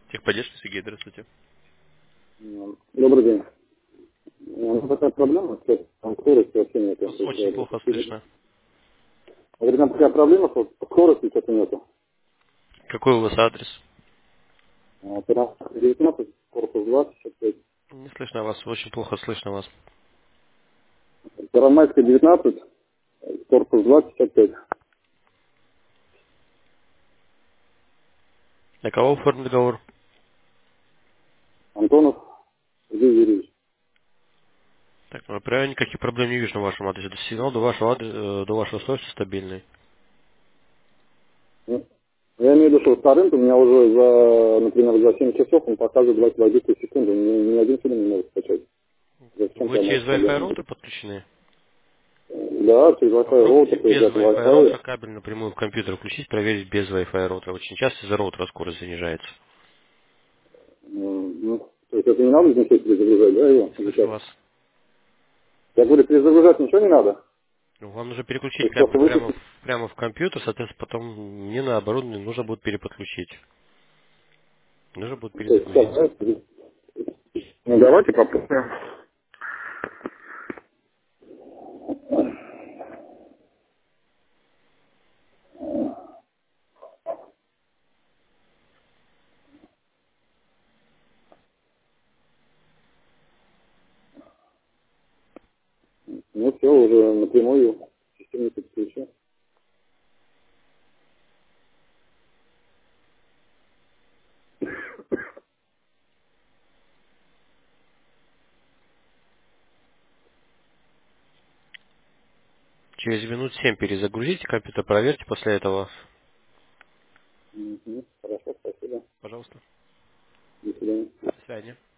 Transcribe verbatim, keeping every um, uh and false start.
Техподдержка, Сергей, здравствуйте. М, Добрый день. У нас такая проблема, что там скорость вообще нету. Вас То есть, очень э, плохо такие- слышно. говорит, там такая проблема, что скорости что-то нету. Какой у вас адрес? А, пятнадцать девятнадцать, корпус двадцать пять. Не слышно вас, очень плохо слышно вас. Первомайская девятнадцать, корпус двадцать пять. На кого оформлен договор? Антонов Сергей Юрьевич. Так, ну, прямо никаких проблем не вижу на вашем адресе. Сигнал до вашего адреса, до вашего устройства стабильный. Ну, я имею в виду, что вторым у меня уже за, например, за семь часов он показывает двадцать водителей в секунду. Ни, ни один фильм не может скачать. Зачем Вы там через может Wi-Fi проблема быть? роутер подключены? Да, через Wi-Fi Попробуйте роутер, то есть без даже Wi-Fi роутера Wi-Fi. кабель напрямую в компьютер включить, проверить без Wi-Fi роутера. Очень часто из-за роутера скорость занижается. М, Ну, то есть это не надо ничего перезагружать, да, его? Не Или слышу как? вас. Я говорю, перезагружать ничего не надо? Ну, вам нужно То переключить есть просто кабель прямо, выключить? в- прямо в компьютер, соответственно, потом мне на оборудование нужно будет переподключить. Нужно будет То есть, перезагрузить. так, да? Ну, давайте попробуем. Ну, все, уже напрямую систему подключу. Через минут семь перезагрузите компьютер, проверьте после этого. Мгм. Хорошо, спасибо. Пожалуйста. До свидания. До свидания.